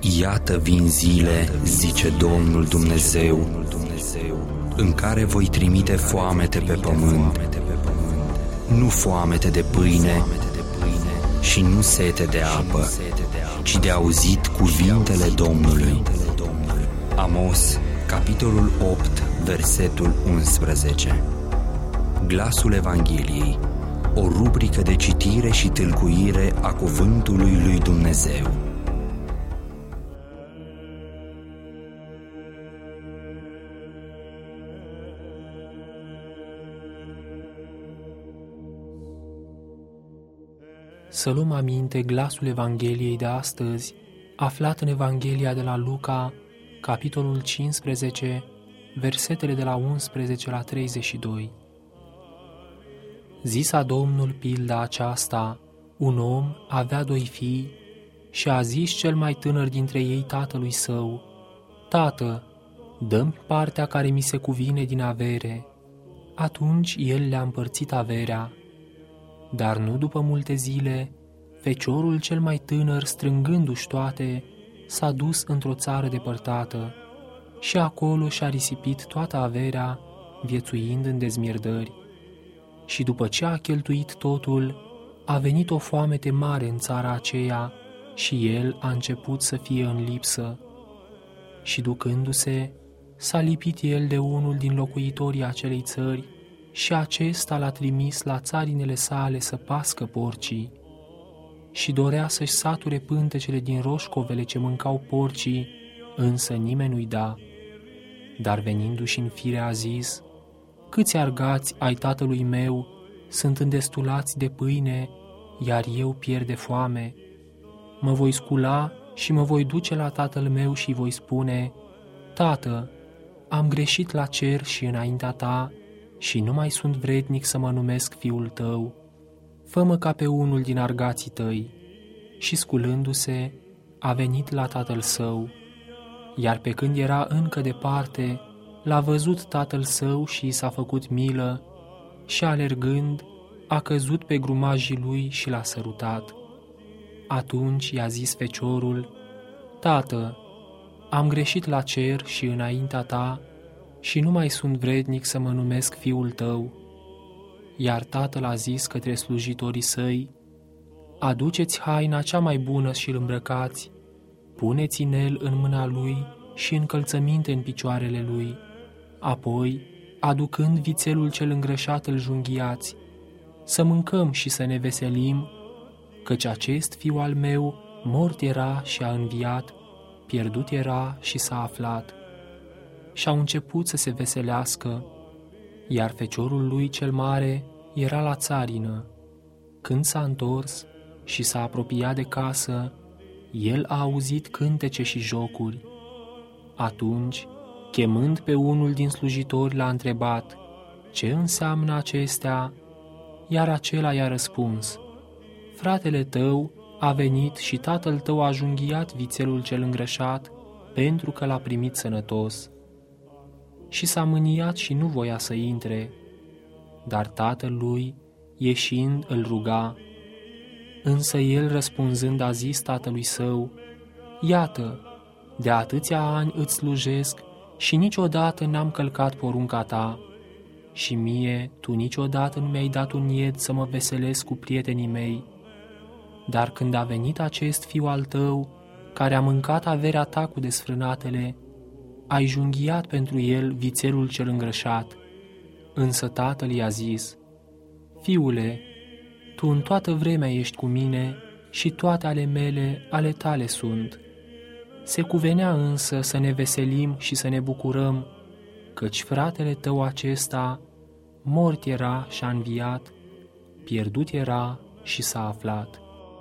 Iată vin zile, zice Domnul Dumnezeu, în care voi trimite foamete pe pământ, nu foamete de pâine și nu sete de apă, ci de auzit cuvintele Domnului. Amos, capitolul 8, versetul 11. Glasul Evangheliei, o rubrică de citire și tâlcuire a cuvântului lui Dumnezeu. Să luăm aminte glasul Evangheliei de astăzi, aflat în Evanghelia de la Luca, capitolul 15, versetele de la 11 la 32. Zisa Domnul pilda aceasta: un om avea 2 fii și a zis cel mai tânăr dintre ei tatălui său: Tată, dă-mi partea care mi se cuvine din avere. Atunci el le-a împărțit averea. Dar nu după multe zile, feciorul cel mai tânăr, strângându-și toate, s-a dus într-o țară depărtată și acolo și-a risipit toată averea, viețuind în dezmierdări. Și după ce a cheltuit totul, a venit o foamete mare în țara aceea și el a început să fie în lipsă. Și ducându-se, s-a lipit el de unul din locuitorii acelei țări și acesta l-a trimis la țarinele sale să pască porcii. Și dorea să-și sature pântecele din roșcovele ce mâncau porcii, însă nimeni nu-i da. Dar venindu-și în fire a zis: Câți argați ai tatălui meu sunt îndestulați de pâine, iar eu pierd de foame. Mă voi scula și mă voi duce la tatăl meu și voi spune: Tată, am greșit la cer și înaintea ta și nu mai sunt vrednic să mă numesc fiul tău. Fă-mă ca pe unul din argații tăi. Și sculându-se, a venit la tatăl său. Iar pe când era încă departe, l-a văzut tatăl său și i s-a făcut milă și, alergând, a căzut pe grumajii lui și l-a sărutat. Atunci i-a zis feciorul: Tată, am greșit la cer și înaintea ta și nu mai sunt vrednic să mă numesc fiul tău. Iar tatăl a zis către slujitorii săi: Aduceți haina cea mai bună și îl îmbrăcați, puneți inel în mâna lui și încălțăminte în picioarele lui. Apoi, aducând vițelul cel îngrășat, îl junghiați, să mâncăm și să ne veselim, căci acest fiu al meu mort era și a înviat, pierdut era și s-a aflat. Și-au început să se veselească, iar feciorul lui cel mare era la țarină. Când s-a întors și s-a apropiat de casă, el a auzit cântece și jocuri. Atunci, chemând pe unul din slujitori, l-a întrebat: Ce înseamnă acestea? Iar acela i-a răspuns: Fratele tău a venit și tatăl tău a junghiat vițelul cel îngrășat, pentru că l-a primit sănătos. Și s-a mâniat și nu voia să intre. Dar tatăl lui, ieșind, îl ruga. Însă el, răspunzând, a zis tatălui său: Iată, de atâția ani îți slujesc și niciodată n-am călcat porunca ta. Și mie tu niciodată nu mi-ai dat un ied să mă veselesc cu prietenii mei. Dar când a venit acest fiu al tău, care a mâncat averea ta cu desfrânatele, ai junghiat pentru el vițelul cel îngrășat. Însă tatăl i-a zis: Fiule, tu în toată vremea ești cu mine și toate ale mele ale tale sunt. Se cuvenea însă să ne veselim și să ne bucurăm, căci fratele tău acesta mort era și a înviat, pierdut era și s-a aflat.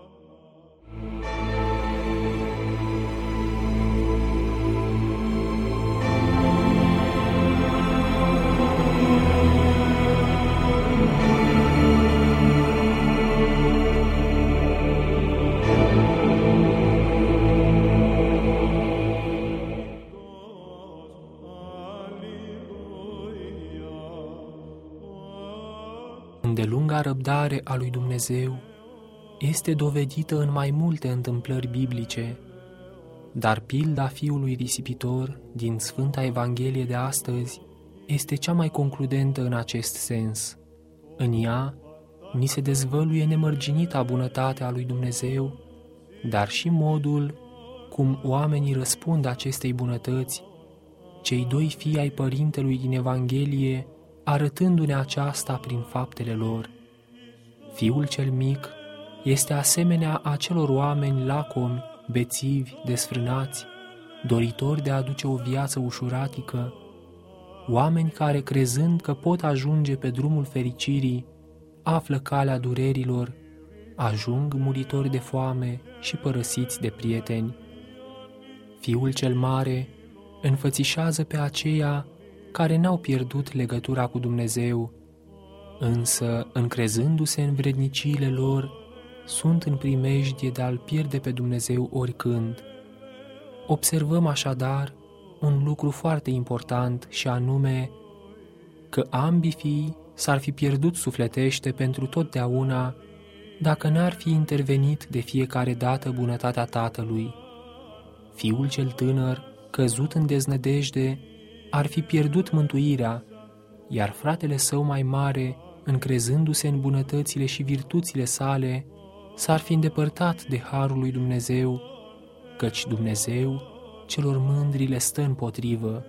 Îndelunga răbdare a lui Dumnezeu este dovedită în mai multe întâmplări biblice. Dar pilda fiului risipitor din Sfânta Evanghelie de astăzi este cea mai concludentă în acest sens. În ea ni se dezvăluie nemărginita bunătatea lui Dumnezeu, dar și modul cum oamenii răspund acestei bunătăți, cei doi fii ai părintelui din Evanghelie arătându-ne aceasta prin faptele lor. Fiul cel mic este asemenea acelor oameni lacomi, bețivi, desfrânați, doritori de a aduce o viață ușuratică, oameni care, crezând că pot ajunge pe drumul fericirii, află calea durerilor, ajung muritori de foame și părăsiți de prieteni. Fiul cel mare înfățișează pe aceia care n-au pierdut legătura cu Dumnezeu, însă, încrezându-se în vredniciile lor, sunt în primejdie de a-L pierde pe Dumnezeu oricând. Observăm așadar un lucru foarte important și anume că ambii fii s-ar fi pierdut sufletește pentru totdeauna dacă n-ar fi intervenit de fiecare dată bunătatea tatălui. Fiul cel tânăr, căzut în deznădejde, ar fi pierdut mântuirea, iar fratele său mai mare, încrezându-se în bunătățile și virtuțile sale, s-ar fi îndepărtat de harul lui Dumnezeu, căci Dumnezeu celor mândri le stă împotrivă.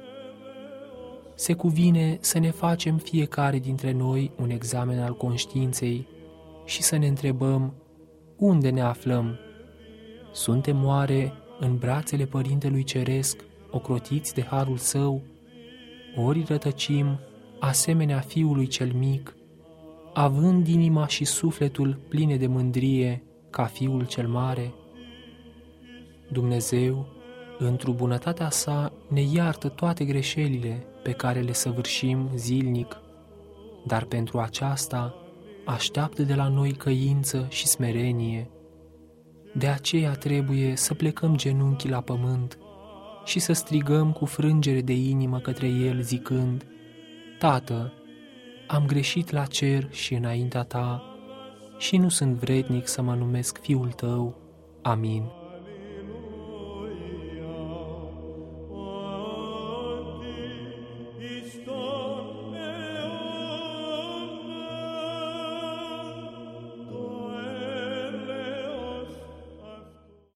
Se cuvine să ne facem fiecare dintre noi un examen al conștiinței și să ne întrebăm unde ne aflăm. Suntem oare în brațele Părintelui Ceresc, ocrotiți de harul Său, ori rătăcim, asemenea Fiului cel mic, având inima și sufletul pline de mândrie ca Fiul cel mare? Dumnezeu, într-o bunătatea Sa, ne iartă toate greșelile pe care le săvârșim zilnic, dar pentru aceasta așteaptă de la noi căință și smerenie. De aceea trebuie să plecăm genunchii la pământ și să strigăm cu frângere de inimă către El, zicând: Tată, am greșit la cer și înaintea Ta și nu sunt vrednic să mă numesc Fiul Tău. Amin.